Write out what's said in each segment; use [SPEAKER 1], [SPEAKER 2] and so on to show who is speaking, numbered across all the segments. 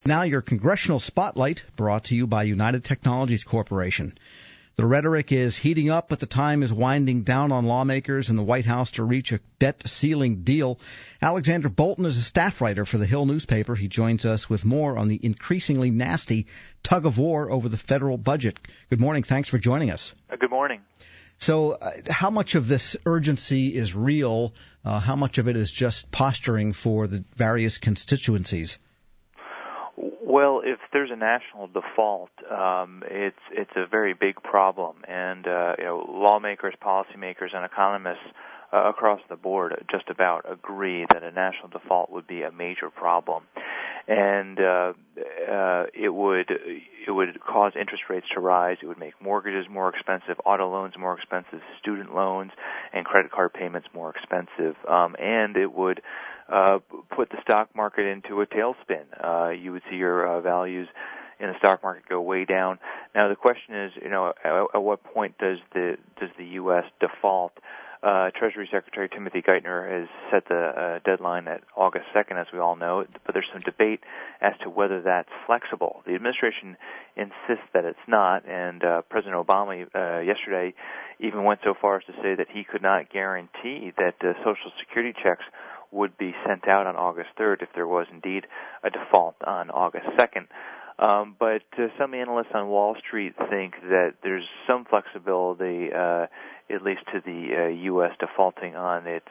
[SPEAKER 1] Now your Congressional Spotlight, brought to you by United Technologies Corporation. The rhetoric is heating up, but the time is winding down on lawmakers in the White House to reach a debt ceiling deal. Alexander Bolton is a staff writer for the Hill newspaper. He joins us with more on the increasingly nasty tug-of-war over the federal budget. Good morning. Thanks for joining us.
[SPEAKER 2] Good morning.
[SPEAKER 1] So how much of this urgency is real? How much of it is just posturing for the various constituencies?
[SPEAKER 2] Well, if there's a national default, it's a very big problem, and lawmakers, policymakers, and economists across the board just about agree that a national default would be a major problem, and it would cause interest rates to rise. It would make mortgages more expensive, auto loans more expensive, student loans and credit card payments more expensive, and it would put the stock market into a tailspin. You would see your values in the stock market go way down. Now the question is, at what point does the U.S. default? Treasury Secretary Timothy Geithner has set the deadline at August 2nd, as we all know, but there's some debate as to whether that's flexible. The administration insists that it's not, and President Obama yesterday even went so far as to say that he could not guarantee that Social Security checks would be sent out on August 3rd if there was indeed a default on August 2nd. But some analysts on Wall Street think that there's some flexibility, at least to the U.S. defaulting on its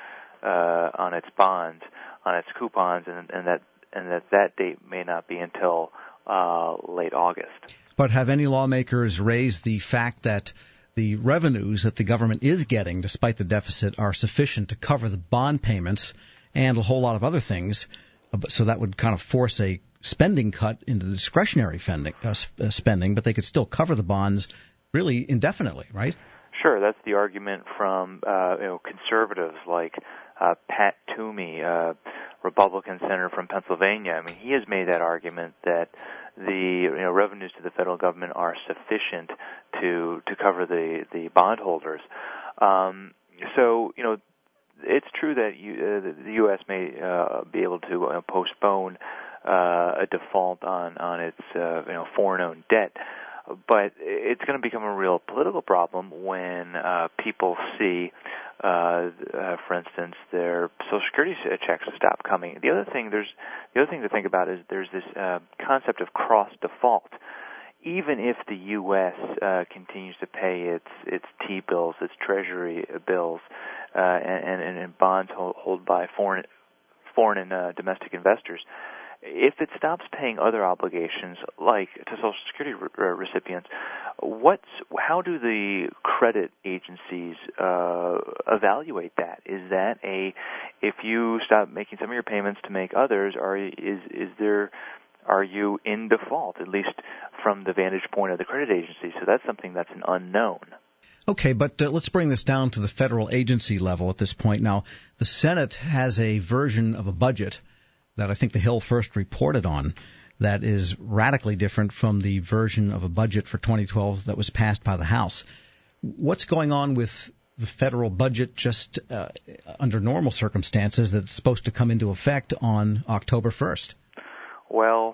[SPEAKER 2] bonds, on its coupons, and that date may not be until late August.
[SPEAKER 1] But have any lawmakers raised the fact that the revenues that the government is getting, despite the deficit, are sufficient to cover the bond payments and a whole lot of other things? So that would kind of force a spending cut into the discretionary spending, but they could still cover the bonds really indefinitely, right?
[SPEAKER 2] Sure, that's the argument from conservatives like Pat Toomey, Republican senator from Pennsylvania. I mean, he has made that argument that the revenues to the federal government are sufficient to cover the bondholders. So it's true that the U.S. may be able to postpone a default on its foreign-owned debt, but it's going to become a real political problem when people see, for instance, their Social Security checks stop coming. The other thing to think about is there's this concept of cross default. Even if the U.S. continues to pay its T-bills, its Treasury bills, and bonds held by foreign and domestic investors, if it stops paying other obligations, like to Social Security recipients, how do the credit agencies evaluate that? Is that if you stop making some of your payments to make others, are you in default, at least from the vantage point of the credit agency? So that's something that's an unknown.
[SPEAKER 1] Okay, but let's bring this down to the federal agency level at this point. Now, the Senate has a version of a budget that I think the Hill first reported on that is radically different from the version of a budget for 2012 that was passed by the House. What's going on with the federal budget just under normal circumstances that's supposed to come into effect on October 1st?
[SPEAKER 2] Well,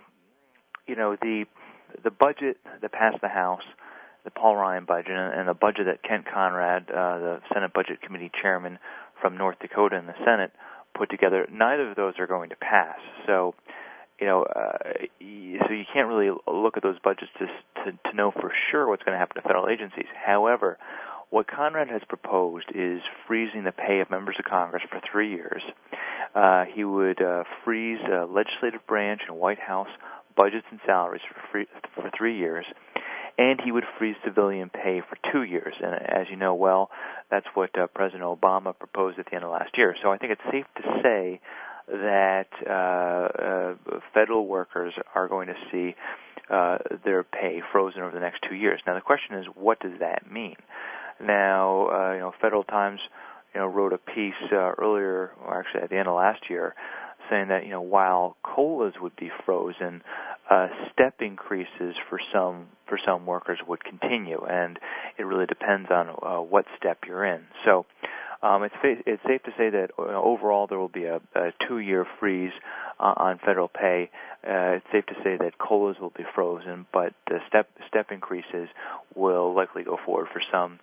[SPEAKER 2] the budget that passed the House, the Paul Ryan budget, and the budget that Kent Conrad, the Senate Budget Committee chairman from North Dakota in the Senate, put together, neither of those are going to pass. So, so you can't really look at those budgets to know for sure what's going to happen to federal agencies. However, what Conrad has proposed is freezing the pay of members of Congress for 3 years. He would freeze legislative branch and White House budgets and salaries for 3 years, and he would freeze civilian pay for 2 years. And as you know well, that's what President Obama proposed at the end of last year. So I think it's safe to say that federal workers are going to see their pay frozen over the next 2 years. Now the question is, what does that mean? Now, Federal Times, wrote a piece earlier, or actually at the end of last year, saying that while COLAs would be frozen, step increases for some workers would continue, and it really depends on what step you're in. So It's safe to say that overall there will be a 2-year freeze on federal pay. It's safe to say that COLAs will be frozen, but the step increases will likely go forward for some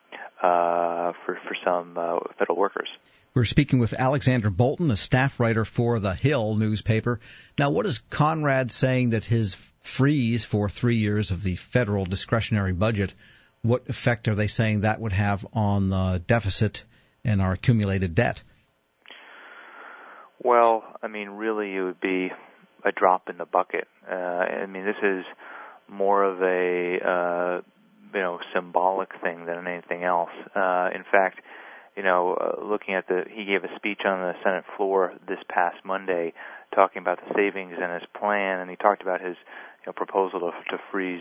[SPEAKER 2] federal workers.
[SPEAKER 1] We're speaking with Alexander Bolton, a staff writer for The Hill newspaper. Now, what is Conrad saying that his freeze for 3 years of the federal discretionary budget, what effect are they saying that would have on the deficit and our accumulated debt?
[SPEAKER 2] Well, I mean, really, it would be a drop in the bucket. I mean, this is more of a symbolic thing than anything else. In fact, looking at he gave a speech on the Senate floor this past Monday, talking about the savings in his plan, and he talked about his proposal to freeze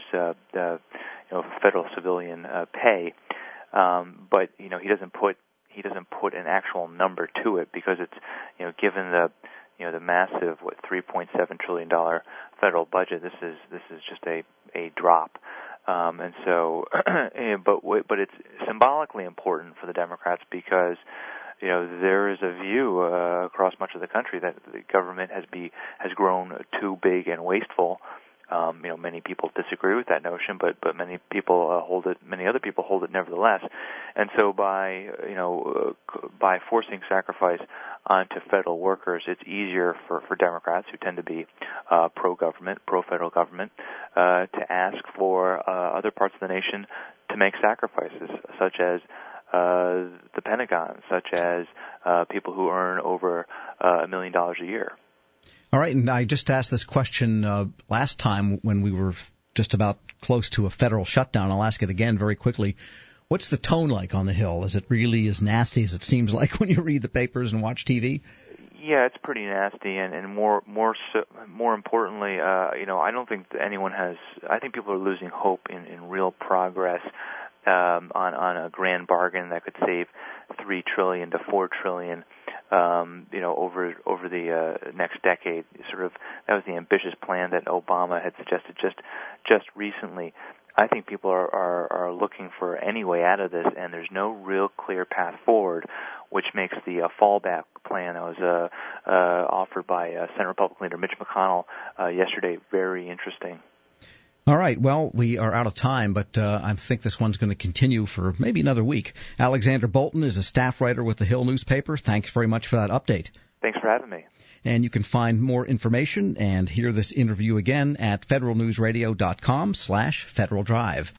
[SPEAKER 2] federal civilian pay. But he doesn't put an actual number to it, because it's given the massive $3.7 trillion federal budget, this is just a drop. And so, but it's symbolically important for the Democrats, because there is a view across much of the country that the government has grown too big and wasteful. Many people disagree with that notion, but many other people hold it nevertheless. And so by forcing sacrifice onto federal workers, it's easier for Democrats, who tend to be pro-federal government, to ask for other parts of the nation to make sacrifices, such as the Pentagon, such as people who earn over $1 million a year.
[SPEAKER 1] All right, and I just asked this question last time when we were just about close to a federal shutdown. I'll ask it again very quickly. What's the tone like on the Hill? Is it really as nasty as it seems like when you read the papers and watch TV?
[SPEAKER 2] Yeah, it's pretty nasty, and more importantly, I don't think anyone has. I think people are losing hope in real progress on a grand bargain that could save $3 trillion to $4 trillion. Over the next decade. That was the ambitious plan that Obama had suggested just recently. I think people are looking for any way out of this, and there's no real clear path forward, which makes the fallback plan that was offered by Senate Republican leader Mitch McConnell yesterday very interesting.
[SPEAKER 1] All right. Well, we are out of time, but I think this one's going to continue for maybe another week. Alexander Bolton is a staff writer with the Hill newspaper. Thanks very much for that update.
[SPEAKER 2] Thanks for having me.
[SPEAKER 1] And you can find more information and hear this interview again at federalnewsradio.com/Federal Drive.